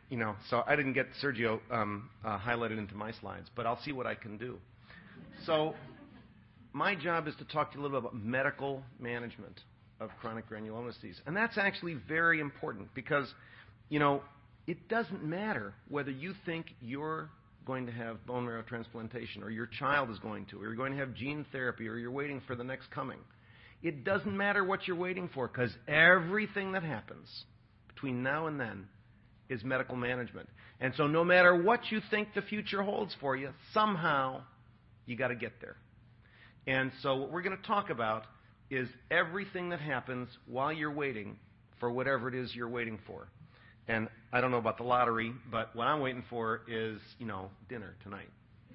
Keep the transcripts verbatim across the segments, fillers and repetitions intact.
you know, so I didn't get Sergio um, uh, highlighted into my slides, but I'll see what I can do. So my job is to talk to you a little bit about medical management of chronic granuloma disease. And that's actually very important because, you know, it doesn't matter whether you think you're going to have bone marrow transplantation or your child is going to, or you're going to have gene therapy, or you're waiting for the next coming. It doesn't matter what you're waiting for because everything that happens between now and then is medical management. And so no matter what you think the future holds for you, somehow you got to get there. And so what we're going to talk about is everything that happens while you're waiting for whatever it is you're waiting for. And I don't know about the lottery, but what I'm waiting for is, you know, dinner tonight.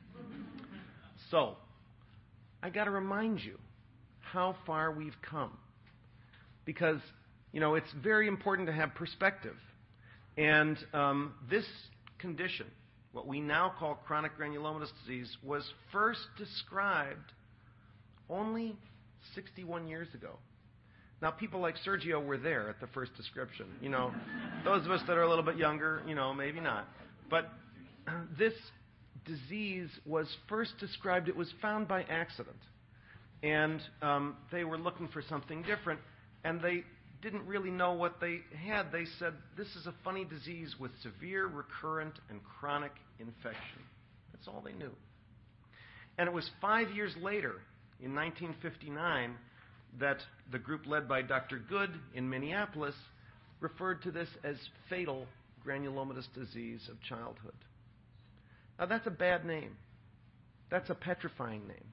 So I got to remind you how far we've come. Because, you know, it's very important to have perspective. And um, this condition, what we now call chronic granulomatous disease, was first described only sixty-one years ago. Now, people like Sergio were there at the first description. You know, those of us that are a little bit younger, you know, maybe not. But this disease was first described, it was found by accident. And um, they were looking for something different, and they didn't really know what they had. They said, this is a funny disease with severe, recurrent, and chronic infection. That's all they knew. And it was five years later, in nineteen fifty-nine, that the group led by Doctor Good in Minneapolis referred to this as fatal granulomatous disease of childhood. Now, that's a bad name. That's a petrifying name.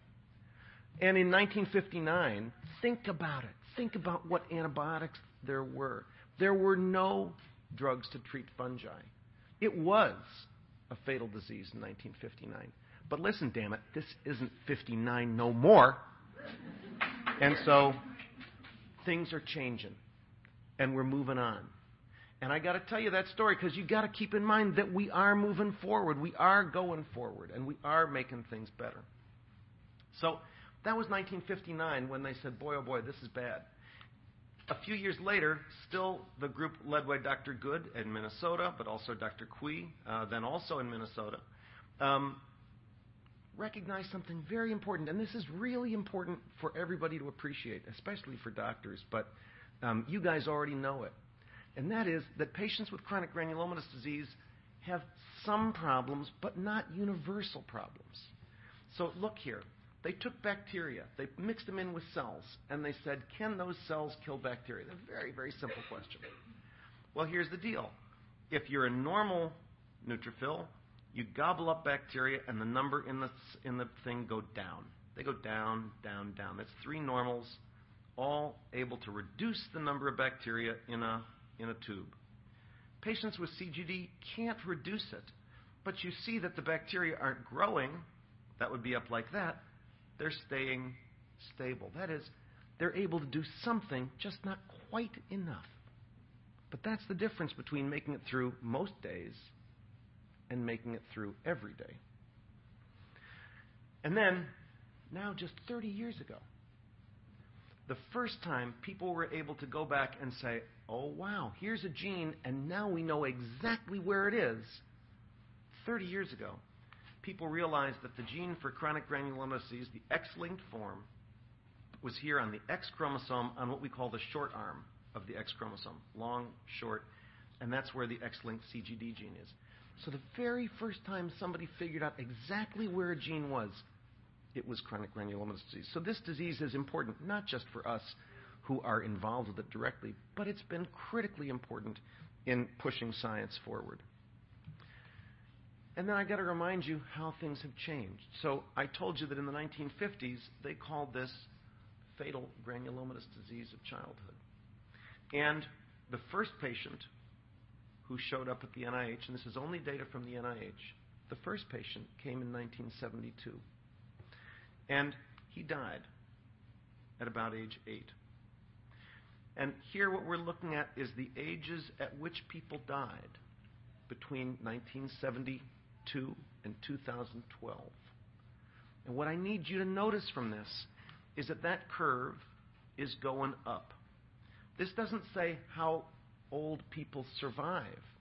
And in nineteen fifty-nine, think about it. Think about what antibiotics there were. There were no drugs to treat fungi. It was a fatal disease in nineteen fifty-nine. But listen, damn it, this isn't fifty-nine no more. And so things are changing, and we're moving on. And I got to tell you that story because you got to keep in mind that we are moving forward. We are going forward, and we are making things better. So that was nineteen fifty-nine when they said, boy, oh boy, this is bad. A few years later, still the group led by Doctor Good in Minnesota, but also Doctor Cui, uh, then also in Minnesota, um, recognized something very important. And this is really important for everybody to appreciate, especially for doctors, but um, you guys already know it. And that is that patients with chronic granulomatous disease have some problems, but not universal problems. So look here. They took bacteria, they mixed them in with cells, and they said, can those cells kill bacteria? A very, very simple question. Well, here's the deal. If you're a normal neutrophil, you gobble up bacteria, and the number in the, in the thing go down. They go down, down, down. That's three normals, all able to reduce the number of bacteria in a, in a tube. Patients with C G D can't reduce it, but you see that the bacteria aren't growing. That would be up like that. They're staying stable. That is, they're able to do something, just not quite enough. But that's the difference between making it through most days and making it through every day. And then, now just thirty years ago, the first time people were able to go back and say, oh, wow, here's a gene, and now we know exactly where it is. thirty years ago, people realized that the gene for chronic granulomatous disease, the X-linked form, was here on the X chromosome on what we call the short arm of the X chromosome. Long, short, and that's where the X-linked C G D gene is. So the very first time somebody figured out exactly where a gene was, it was chronic granulomatous disease. So this disease is important, not just for us who are involved with it directly, but it's been critically important in pushing science forward. And then I got to remind you how things have changed. So I told you that in the nineteen fifties, they called this fatal granulomatous disease of childhood. And the first patient who showed up at the N I H, and this is only data from the N I H, the first patient came in nineteen seventy-two. And he died at about age eight. And here what we're looking at is the ages at which people died between nineteen seventy-two and two thousand twelve. And what I need you to notice from this is that that curve is going up. This doesn't say how old people survive.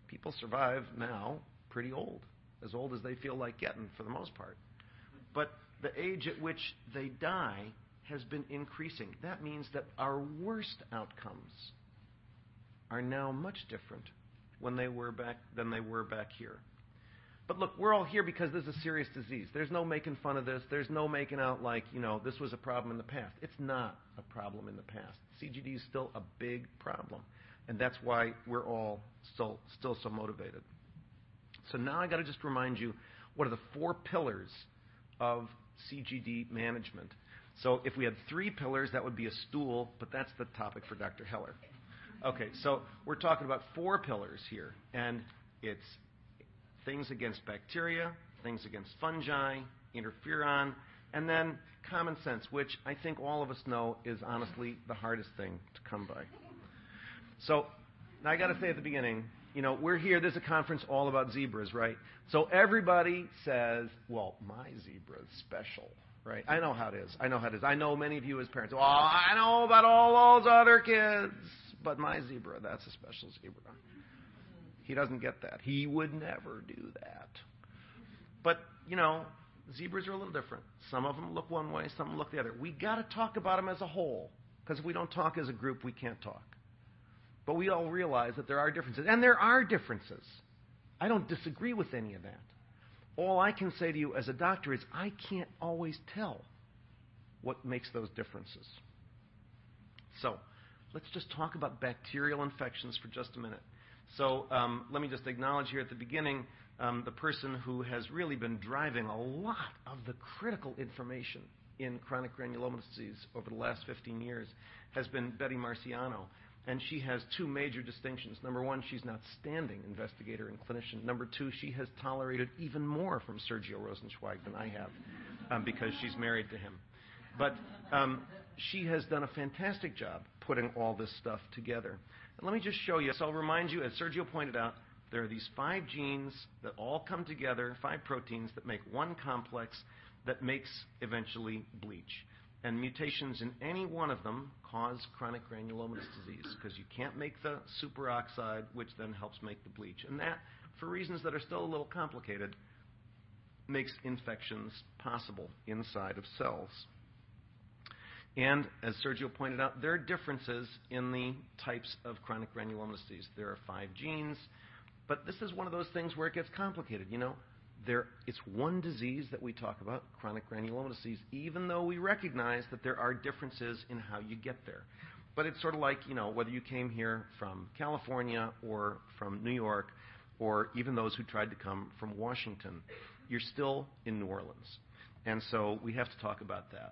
People survive now pretty old, as old as they feel like getting for the most part. But the age at which they die has been increasing. That means that our worst outcomes are now much different when they were back than they were back here. But look, we're all here because this is a serious disease. There's no making fun of this. There's no making out like, you know, this was a problem in the past. It's not a problem in the past. C G D is still a big problem. And that's why we're all still, still so motivated. So now I got to just remind you, what are the four pillars of C G D management? So if we had three pillars, that would be a stool, but that's the topic for Doctor Heller. Okay, so we're talking about four pillars here, and it's things against bacteria, things against fungi, interferon, and then common sense, which I think all of us know is honestly the hardest thing to come by. So now I got to say at the beginning, you know, we're here, this is a conference all about zebras, right? So everybody says, well, my zebra is special, right? I know how it is. I know how it is. I know many of you as parents, well, I know about all those other kids, but my zebra, that's a special zebra. He doesn't get that. He would never do that. But, you know, zebras are a little different. Some of them look one way, some of them look the other. We got to talk about them as a whole, because if we don't talk as a group, we can't talk. But we all realize that there are differences, and there are differences. I don't disagree with any of that. All I can say to you as a doctor is I can't always tell what makes those differences. So let's just talk about bacterial infections for just a minute. So um, let me just acknowledge here at the beginning um, the person who has really been driving a lot of the critical information in chronic granulomatous disease over the last fifteen years has been Betty Marciano. And she has two major distinctions. Number one, she's an outstanding investigator and clinician. Number two, she has tolerated even more from Sergio Rosenzweig than I have um, because she's married to him. But um, she has done a fantastic job putting all this stuff together. And let me just show you. So I'll remind you, as Sergio pointed out, there are these five genes that all come together, five proteins that make one complex that makes eventually bleach. And mutations in any one of them cause chronic granulomatous disease because you can't make the superoxide, which then helps make the bleach. And that, for reasons that are still a little complicated, makes infections possible inside of cells. And as Sergio pointed out, there are differences in the types of chronic granulomatous disease. There are five genes, but this is one of those things where it gets complicated. You know, there, it's one disease that we talk about, chronic granulomatous disease, even though we recognize that there are differences in how you get there. But it's sort of like, you know, whether you came here from California or from New York, or even those who tried to come from Washington, you're still in New Orleans. And so we have to talk about that.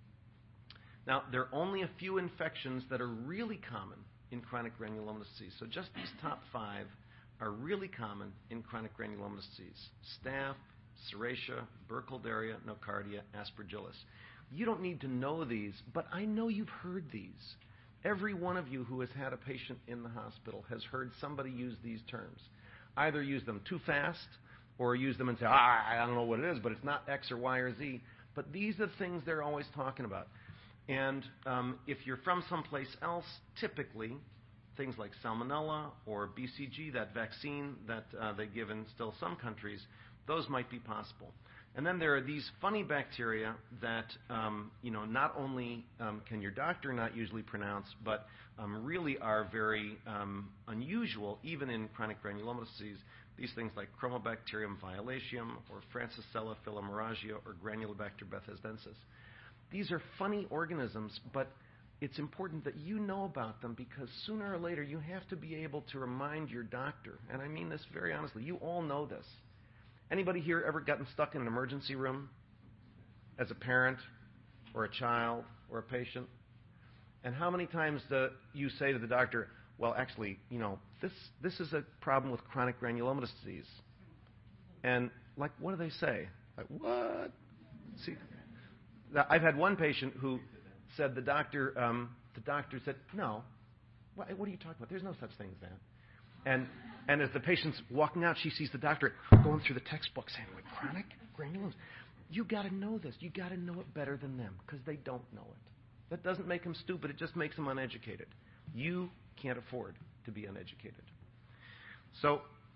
Now, there are only a few infections that are really common in chronic granulomatous disease. So just these top five are really common in chronic granulomatous disease. Staph, Serratia, Burkholderia, Nocardia, Aspergillus. You don't need to know these, but I know you've heard these. Every one of you who has had a patient in the hospital has heard somebody use these terms. Either use them too fast or use them and say, ah, I don't know what it is, but it's not X or Y or Z. But these are the things they're always talking about. And um, if you're from someplace else, typically things like Salmonella or B C G, that vaccine that uh, they give in still some countries, those might be possible. And then there are these funny bacteria that, um, you know, not only um, can your doctor not usually pronounce, but um, really are very um, unusual, even in chronic granulomatous disease. These things like Chromobacterium violatium or Francisella filomerangia or Granulobacter bethesdensis. These are funny organisms, but it's important that you know about them because sooner or later you have to be able to remind your doctor. And I mean this very honestly. You all know this. Anybody here ever gotten stuck in an emergency room as a parent or a child or a patient? And how many times do you say to the doctor, well, actually, you know, this, this is a problem with chronic granulomatous disease. And, like, what do they say? Like, what? See, I've had one patient who said the doctor, um, the doctor said, no, what, what are you talking about? There's no such thing as that. And and as the patient's walking out, she sees the doctor going through the textbook saying, wait, chronic granulomatous. You got to know this. You got to know it better than them because they don't know it. That doesn't make them stupid. It just makes them uneducated. You can't afford to be uneducated. So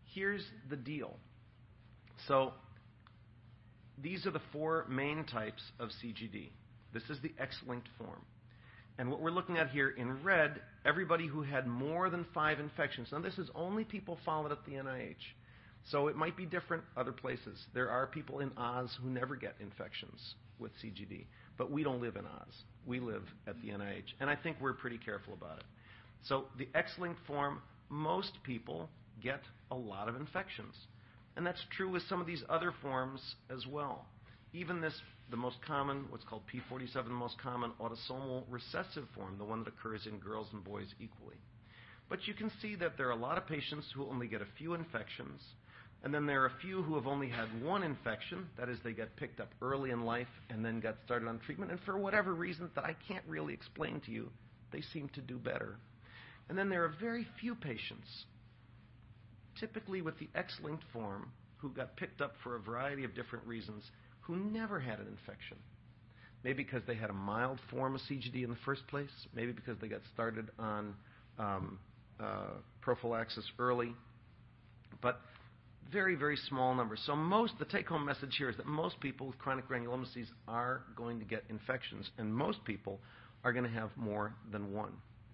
here's the deal. So these are the four main types of C G D. This is the X-linked form. And what we're looking at here in red, everybody who had more than five infections. Now, this is only people followed at the N I H. So it might be different other places. There are people in Oz who never get infections with C G D. But we don't live in Oz. We live at the N I H. And I think we're pretty careful about it. So the X-linked form, most people get a lot of infections. And that's true with some of these other forms as well. Even this, the most common, what's called P forty-seven, the most common autosomal recessive form, the one that occurs in girls and boys equally. But you can see that there are a lot of patients who only get a few infections, and then there are a few who have only had one infection. That is, they get picked up early in life and then got started on treatment, and for whatever reason that I can't really explain to you, they seem to do better. And then there are very few patients, typically with the X-linked form, who got picked up for a variety of different reasons, who never had an infection. Maybe because they had a mild form of C G D in the first place, maybe because they got started on um, uh, prophylaxis early, but very, very small numbers. So most, the take-home message here is that most people with chronic granulomatous disease are going to get infections, and most people are going to have more than one.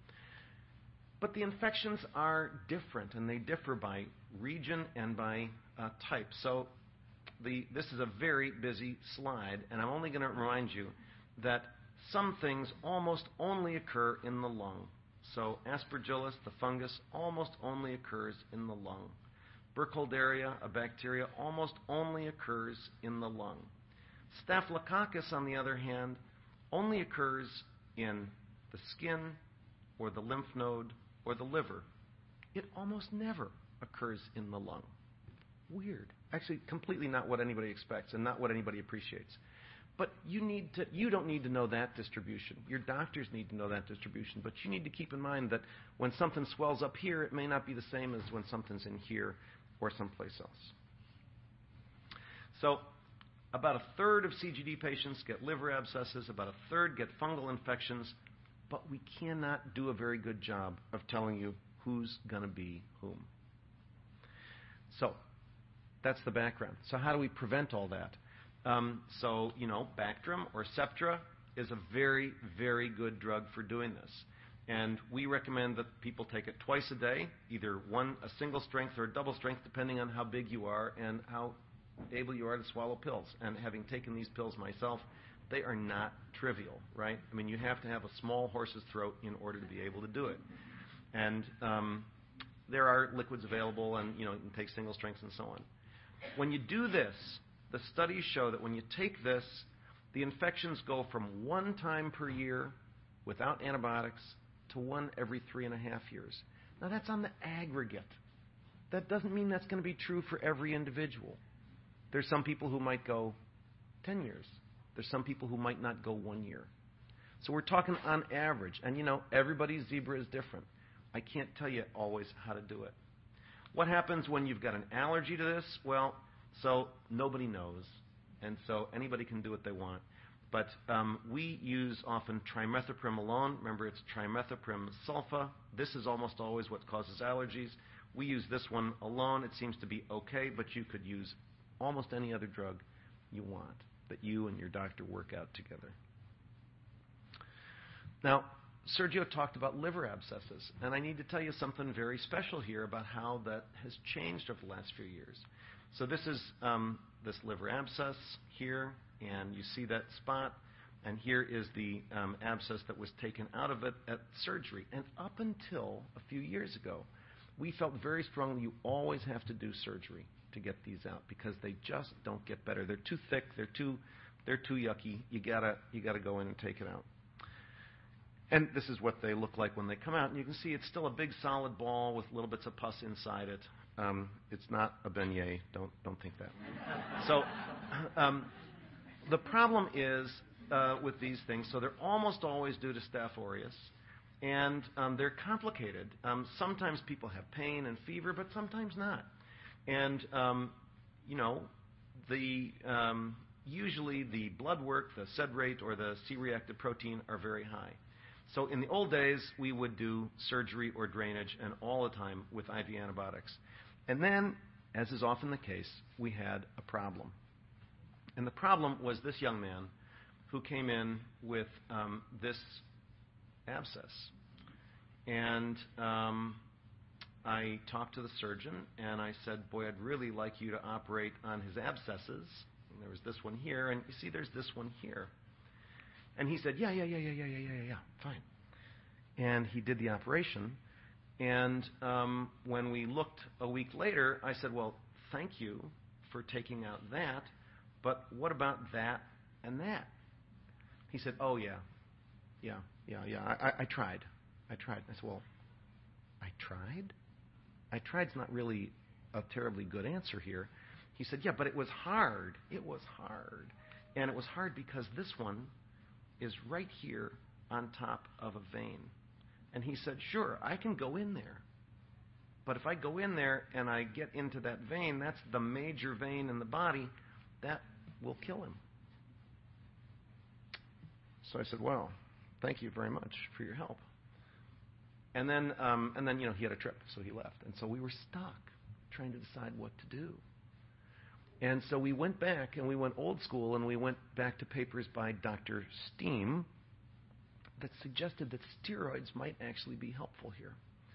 But the infections are different, and they differ by region and by uh, type. So the, this is a very busy slide, and I'm only going to remind you that some things almost only occur in the lung. So Aspergillus, the fungus, almost only occurs in the lung. Burkholderia, a bacteria, almost only occurs in the lung. Staphylococcus, on the other hand, only occurs in the skin or the lymph node or the liver. It almost never occurs in the lung. Weird. Actually, completely not what anybody expects and not what anybody appreciates. But you need to, you don't need to know that distribution. Your doctors need to know that distribution. But you need to keep in mind that when something swells up here, it may not be the same as when something's in here or someplace else. So about a third of C G D patients get liver abscesses, about a third get fungal infections, but we cannot do a very good job of telling you who's going to be whom. So that's the background. So how do we prevent all that? Um, so, you know, Bactrim or Septra is a very, very good drug for doing this. And we recommend that people take it twice a day, either one, a single strength or a double strength, depending on how big you are and how able you are to swallow pills. And having taken these pills myself, they are not trivial, right? I mean, you have to have a small horse's throat in order to be able to do it. And um, there are liquids available, and, you know, you can take single strengths and so on. When you do this, the studies show that when you take this, the infections go from one time per year without antibiotics to one every three and a half years. Now, that's on the aggregate. That doesn't mean that's going to be true for every individual. There's some people who might go ten years. There's some people who might not go one year. So we're talking on average. And, you know, everybody's zebra is different. I can't tell you always how to do it. What happens when you've got an allergy to this? Well, so nobody knows. And so anybody can do what they want. But um, we use often trimethoprim alone. Remember, it's trimethoprim sulfa. This is almost always what causes allergies. We use this one alone. It seems to be okay, but you could use almost any other drug you want that you and your doctor work out together. Now, Sergio talked about liver abscesses, and I need to tell you something very special here about how that has changed over the last few years. So this is um, this liver abscess here, and you see that spot, and here is the um, abscess that was taken out of it at surgery. And up until a few years ago, we felt very strongly you always have to do surgery to get these out because they just don't get better. They're too thick. They're too, they're too yucky. You gotta, you gotta go in and take it out. And this is what they look like when they come out. And you can see it's still a big solid ball with little bits of pus inside it. Um, it's not a beignet. Don't, don't think that. So um, the problem is uh, with these things, so they're almost always due to Staph aureus. And um, they're complicated. Um, sometimes people have pain and fever, but sometimes not. And, um, you know, the um, usually the blood work, the sed rate, or the C-reactive protein are very high. So in the old days, we would do surgery or drainage, and all the time with I V antibiotics. And then, as is often the case, we had a problem. And the problem was this young man who came in with um, this abscess. And um, I talked to the surgeon, and I said, boy, I'd really like you to operate on his abscesses. And there was this one here, and you see there's this one here. And he said, yeah, yeah, yeah, yeah, yeah, yeah, yeah, yeah, fine. And he did the operation. And um, when we looked a week later, I said, well, thank you for taking out that, but what about that and that? He said, oh, yeah, yeah, yeah, yeah, I, I, I tried. I tried. I said, well, I tried? I tried's not really a terribly good answer here. He said, yeah, but it was hard. It was hard. And it was hard because this one is right here on top of a vein. And he said, sure, I can go in there. But if I go in there and I get into that vein, that's the major vein in the body, that will kill him. So I said, well, thank you very much for your help. And then, um, and then, you know, he had a trip, so he left. And so we were stuck trying to decide what to do. And so we went back, and we went old school, and we went back to papers by Doctor Steen that suggested that steroids might actually be helpful here.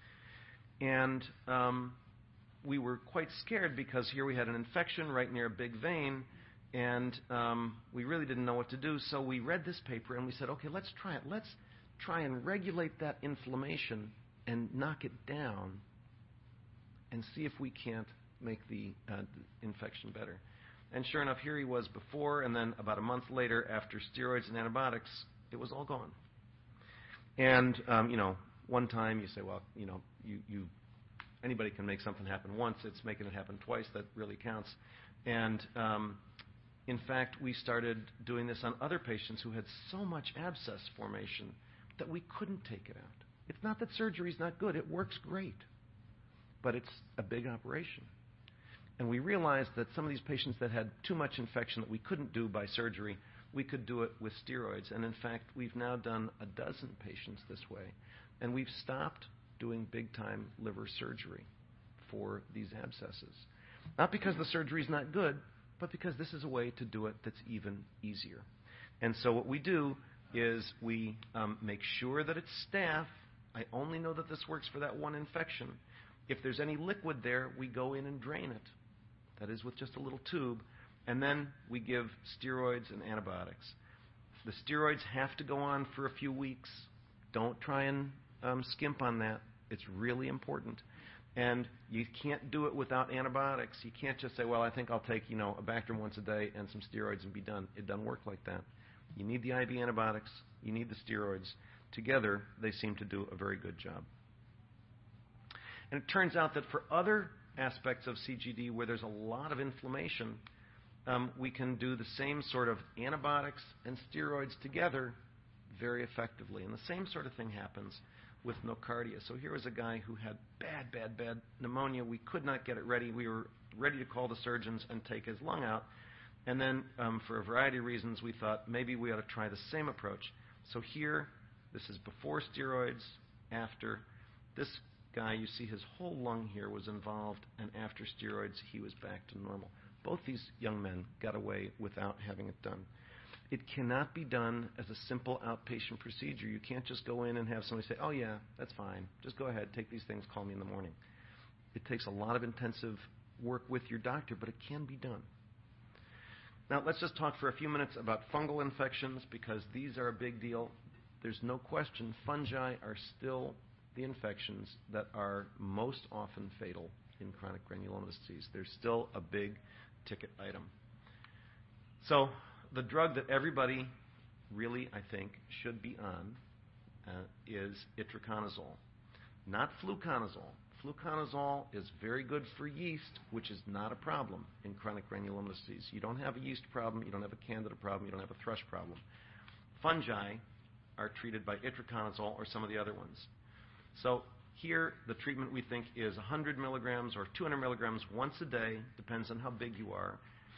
And um, we were quite scared because here we had an infection right near a big vein, and um, we really didn't know what to do. So we read this paper, and we said, okay, let's try it. Let's try and regulate that inflammation and knock it down and see if we can't make the uh, infection better. And sure enough, here he was before, and then about a month later, after steroids and antibiotics, it was all gone. And, um, you know, one time you say, well, you know, you, you anybody can make something happen once. It's making it happen twice that really counts. And, um, in fact, we started doing this on other patients who had so much abscess formation that we couldn't take it out. It's not that surgery is not good. It works great. But it's a big operation. And we realized that some of these patients that had too much infection that we couldn't do by surgery, we could do it with steroids. And in fact, we've now done a dozen patients this way. And we've stopped doing big-time liver surgery for these abscesses. Not because the surgery is not good, but because this is a way to do it that's even easier. And so what we do is we um, make sure that it's staph. I only know that this works for that one infection. If there's any liquid there, we go in and drain it. That is with just a little tube. And then we give steroids and antibiotics. The steroids have to go on for a few weeks. Don't try and um, skimp on that. It's really important. And you can't do it without antibiotics. You can't just say, well, I think I'll take, you know, a Bactrim once a day and some steroids and be done. It doesn't work like that. You need the I V antibiotics. You need the steroids. Together, they seem to do a very good job. And it turns out that for other aspects of C G D where there's a lot of inflammation, um, we can do the same sort of antibiotics and steroids together very effectively. And the same sort of thing happens with nocardia. So here was a guy who had bad, bad, bad pneumonia. We could not get it ready. We were ready to call the surgeons and take his lung out. And then um, for a variety of reasons, we thought maybe we ought to try the same approach. So here, this is before steroids, after. This guy, you see his whole lung here was involved, and after steroids, he was back to normal. Both these young men got away without having it done. It cannot be done as a simple outpatient procedure. You can't just go in and have somebody say, oh, yeah, that's fine. Just go ahead, take these things, call me in the morning. It takes a lot of intensive work with your doctor, but it can be done. Now, let's just talk for a few minutes about fungal infections, because these are a big deal. There's no question fungi are still the infections that are most often fatal in chronic granulomatous disease. They're still a big ticket item. So the drug that everybody really, I think, should be on uh, is itraconazole, not fluconazole. Fluconazole is very good for yeast, which is not a problem in chronic granulomatous disease. You don't have a yeast problem, you don't have a candida problem, you don't have a thrush problem. Fungi are treated by itraconazole or some of the other ones. So here, the treatment we think is one hundred milligrams or two hundred milligrams once a day, depends on how big you are.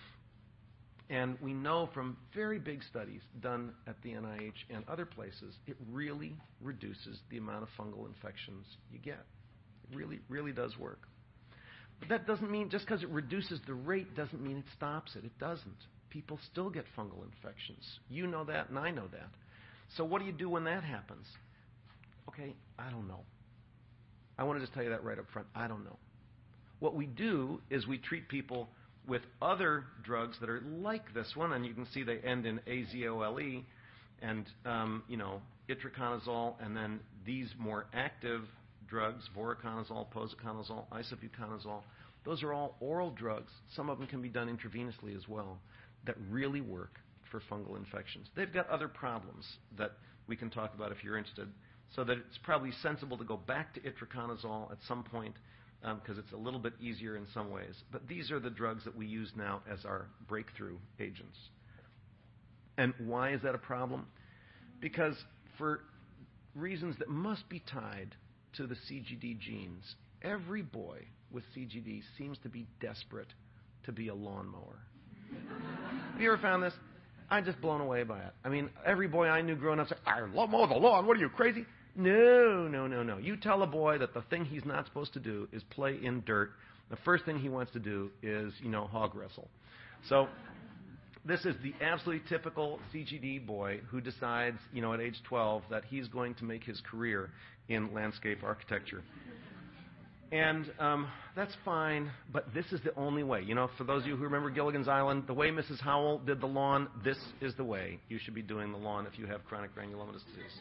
And we know from very big studies done at the N I H and other places, it really reduces the amount of fungal infections you get. It really, really does work. But that doesn't mean, just because it reduces the rate doesn't mean it stops it. It doesn't. People still get fungal infections. You know that, and I know that. So what do you do when that happens? Okay, I don't know. I want to just tell you that right up front. I don't know. What we do is we treat people with other drugs that are like this one, and you can see they end in A Z O L E, and, um, you know, itraconazole, and then these more active drugs, voriconazole, posaconazole, isobuconazole. Those are all oral drugs. Some of them can be done intravenously as well that really work for fungal infections. They've got other problems that we can talk about if you're interested, so that it's probably sensible to go back to itraconazole at some point because um, it's a little bit easier in some ways. But these are the drugs that we use now as our breakthrough agents. And why is that a problem? Because for reasons that must be tied to the C G D genes, every boy with C G D seems to be desperate to be a lawnmower. Have you ever found this? I'm just blown away by it. I mean, every boy I knew growing up said, I mow the lawn. What are you, crazy? No, no, no, no. You tell a boy that the thing he's not supposed to do is play in dirt. The first thing he wants to do is, you know, hog wrestle. So this is the absolutely typical C G D boy who decides, you know, at age twelve that he's going to make his career in landscape architecture. And um, that's fine, but this is the only way. You know, for those of you who remember Gilligan's Island, the way Missus Howell did the lawn, this is the way you should be doing the lawn if you have chronic granulomatous disease.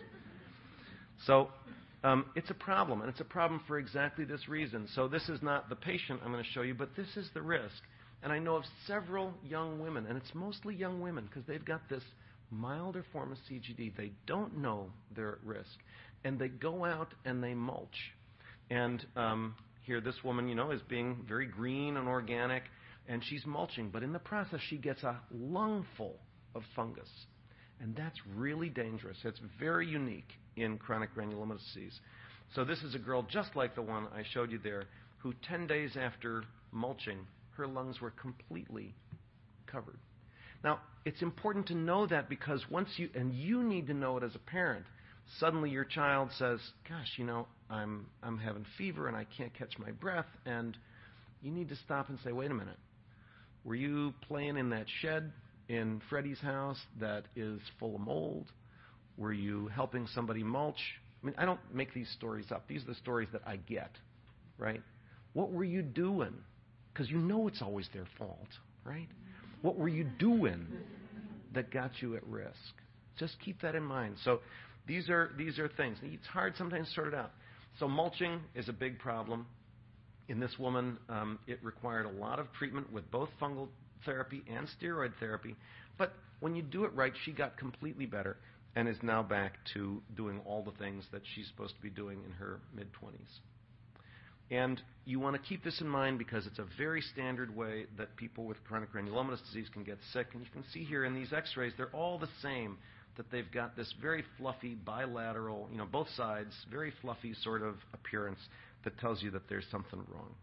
So um, it's a problem, and it's a problem for exactly this reason. So this is not the patient I'm going to show you, but this is the risk. And I know of several young women, and it's mostly young women because they've got this milder form of C G D. They don't know they're at risk, and they go out and they mulch. And um, here this woman, you know, is being very green and organic, and she's mulching. But in the process, she gets a lungful of fungus. And that's really dangerous. It's very unique in chronic granulomatous disease. So this is a girl just like the one I showed you there, who ten days after mulching, her lungs were completely covered. Now, it's important to know that because once you, and you need to know it as a parent, suddenly your child says, gosh, you know, I'm, I'm having fever and I can't catch my breath, and you need to stop and say, wait a minute, were you playing in that shed in Freddie's house that is full of mold? Were you helping somebody mulch? I mean, I don't make these stories up. These are the stories that I get, right? What were you doing? Because you know it's always their fault, right? What were you doing that got you at risk? Just keep that in mind. So these are these are things. It's hard sometimes to sort it out. So mulching is a big problem. In this woman, um, it required a lot of treatment with both fungal therapy and steroid therapy. But when you do it right, she got completely better and is now back to doing all the things that she's supposed to be doing in her mid-twenties. And you want to keep this in mind because it's a very standard way that people with chronic granulomatous disease can get sick. And you can see here in these x-rays, they're all the same, that they've got this very fluffy, bilateral, you know, both sides, very fluffy sort of appearance that tells you that there's something wrong.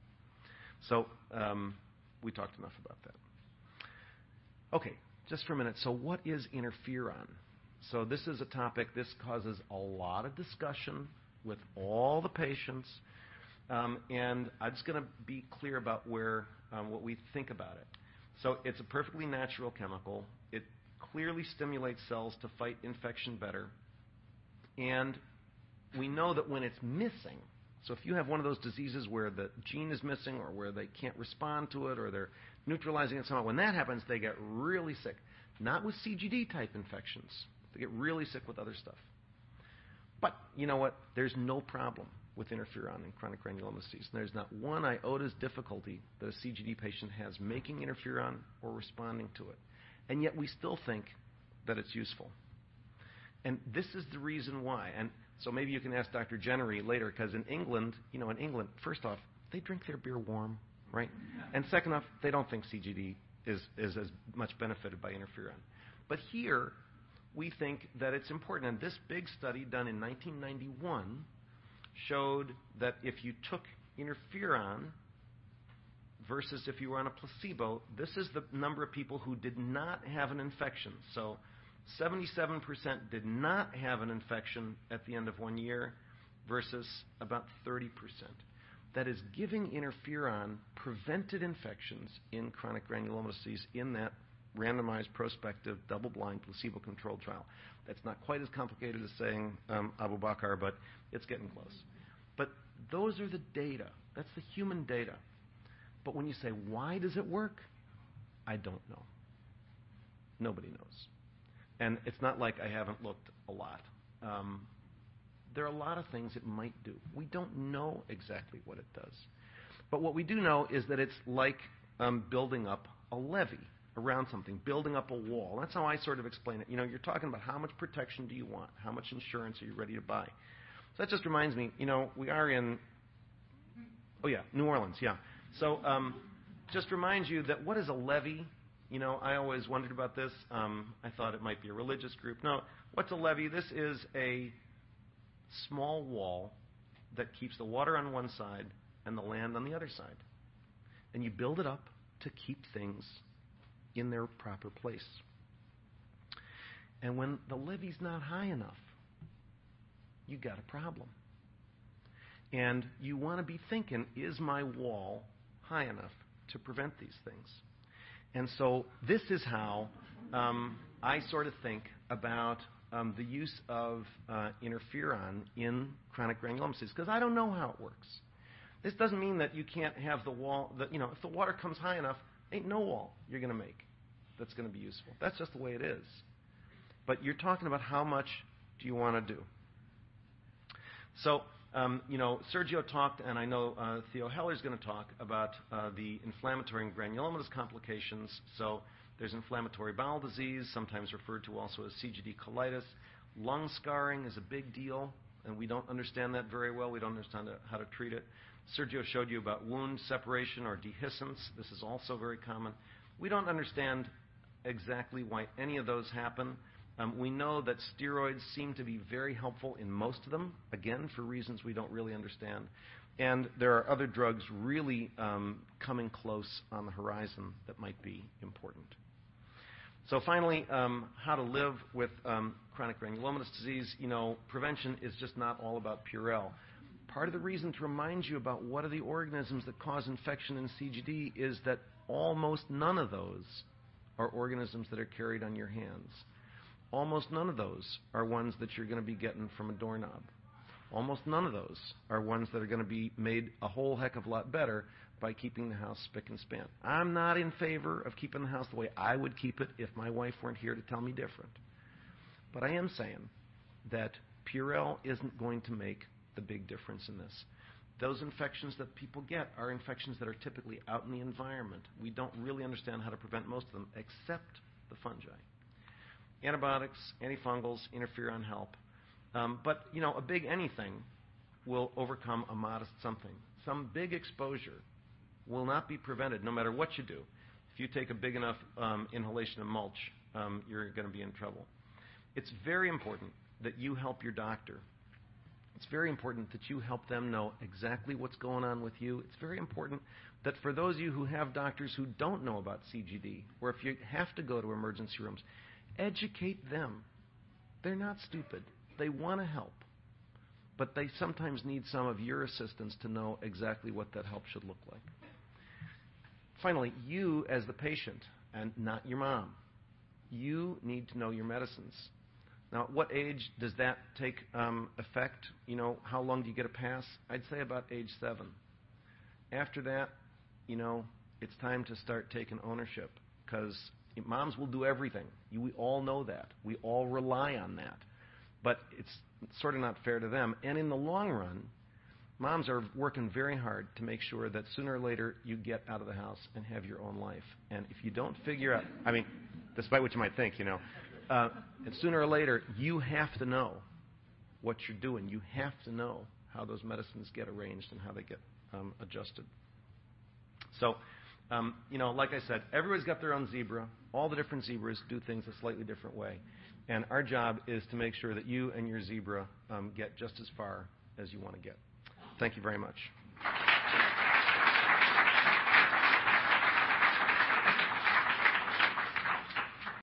So um, we talked enough about that. Okay, just for a minute. So what is interferon? So this is a topic, this causes a lot of discussion with all the patients. Um, and I'm just going to be clear about where um, what we think about it. So it's a perfectly natural chemical. It clearly stimulates cells to fight infection better. And we know that when it's missing, so if you have one of those diseases where the gene is missing or where they can't respond to it or they're neutralizing it somehow, when that happens, they get really sick. Not with C G D-type infections. They get really sick with other stuff. But you know what? There's no problem with interferon in chronic granulomatous disease. There's not one iota's difficulty that a C G D patient has making interferon or responding to it. And yet we still think that it's useful. And this is the reason why. And so maybe you can ask Doctor Jennery later, because in England, you know, in England, first off, they drink their beer warm, right? And second off, they don't think C G D is, is as much benefited by interferon. But here, we think that it's important. And this big study done in nineteen ninety-one showed that if you took interferon versus if you were on a placebo, this is the number of people who did not have an infection. So seventy-seven percent did not have an infection at the end of one year versus about thirty percent. that is giving interferon prevented infections in chronic granuloma disease in that randomized, prospective, double-blind, placebo-controlled trial. That's not quite as complicated as saying um, Abu Bakr, but it's getting close. But those are the data. That's the human data. But when you say, why does it work? I don't know. Nobody knows. And it's not like I haven't looked a lot. Um, there are a lot of things it might do. We don't know exactly what it does. But what we do know is that it's like um, building up a levee around something, building up a wall. That's how I sort of explain it. You know, you're talking about how much protection do you want? How much insurance are you ready to buy? So that just reminds me, you know, we are in, oh yeah, New Orleans, yeah. So um, just reminds you that what is a levee? You know, I always wondered about this. Um, I thought it might be a religious group. No, what's a levee? This is a small wall that keeps the water on one side and the land on the other side. And you build it up to keep things in their proper place. And when the levee's not high enough, you got a problem. And you want to be thinking, is my wall high enough to prevent these things? And so this is how um, I sort of think about um, the use of uh, interferon in chronic granulomatous, because I don't know how it works. This doesn't mean that you can't have the wall, that, you know, if the water comes high enough, ain't no wall you're going to make that's going to be useful. That's just the way it is. But you're talking about how much do you want to do. So, um, you know, Sergio talked, and I know uh, Theo Heller's going to talk about uh, the inflammatory and granulomatous complications. So there's inflammatory bowel disease, sometimes referred to also as C G D colitis. Lung scarring is a big deal, and we don't understand that very well. We don't understand how to treat it. Sergio showed you about wound separation or dehiscence. This is also very common. We don't understand exactly why any of those happen. Um, we know that steroids seem to be very helpful in most of them, again, for reasons we don't really understand. And there are other drugs really um, coming close on the horizon that might be important. So finally, um, how to live with um, chronic granulomatous disease. You know, prevention is just not all about Purell. Part of the reason to remind you about what are the organisms that cause infection in C G D is that almost none of those are organisms that are carried on your hands. Almost none of those are ones that you're going to be getting from a doorknob. Almost none of those are ones that are going to be made a whole heck of a lot better by keeping the house spick and span. I'm not in favor of keeping the house the way I would keep it if my wife weren't here to tell me different. But I am saying that Purell isn't going to make the big difference in this. Those infections that people get are infections that are typically out in the environment. We don't really understand how to prevent most of them, except the fungi. Antibiotics, antifungals, interferon help. Um, but, you know, a big anything will overcome a modest something. Some big exposure will not be prevented no matter what you do. If you take a big enough um, inhalation of mulch, um, you're going to be in trouble. It's very important that you help your doctor. It's very important that you help them know exactly what's going on with you. It's very important that for those of you who have doctors who don't know about C G D, or if you have to go to emergency rooms, educate them. They're not stupid. They want to help. But they sometimes need some of your assistance to know exactly what that help should look like. Finally, you as the patient, and not your mom, you need to know your medicines. Now, at what age does that take um, effect? You know, how long do you get a pass? I'd say about age seven. After that, you know, it's time to start taking ownership, because moms will do everything. You, we all know that. We all rely on that. But it's sort of not fair to them. And in the long run, moms are working very hard to make sure that sooner or later you get out of the house and have your own life. And if you don't figure out, I mean, despite what you might think, you know, uh, and sooner or later you have to know what you're doing. You have to know how those medicines get arranged and how they get um, adjusted. So, um, you know, like I said, everybody's got their own zebra. All the different zebras do things a slightly different way. And our job is to make sure that you and your zebra um, get just as far as you want to get. Thank you very much.